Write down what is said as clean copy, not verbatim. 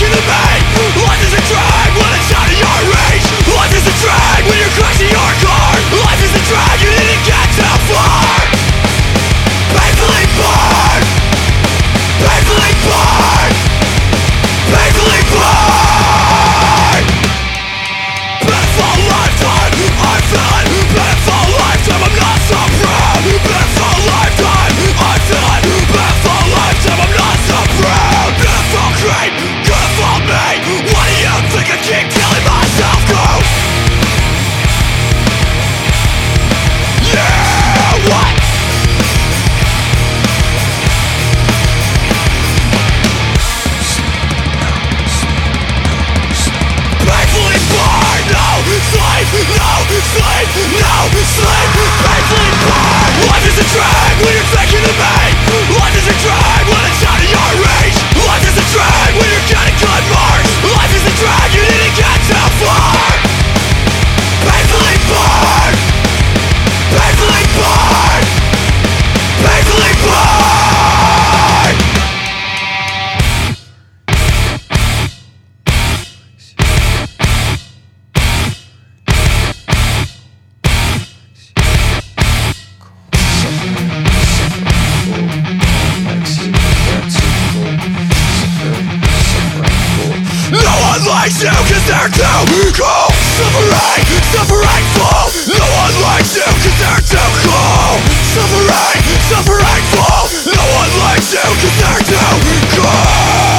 faking to me. Life is a drag when it's out of your reach. Life is a drag when you're crashing your car. Life is a drag, you didn't get too far. Painfully bored. Painfully bored. Painfully bored. Painful lifetime, I'm feeling. Painful lifetime, I'm not so proud. Painful lifetime, I'm feeling. Painful lifetime, I'm not so proud. Painful creep, painful me. Why do you think I keep telling myself go? Yeah, what? Painfully bored, no sleep, no sleep, no sleep. Painfully bored. Life is a drag when you're faking to me. Life is a drag when it's out of your reach. Life is a drag when you're getting good marks. Life is a drag, you didn't get too far. Painfully bored. Painfully bored. Painfully bored. No one likes you cause they're too cool. Suffering, suffering full. No one likes you cause they're too cool. Suffering, suffering full. No one likes you cause they're too cool.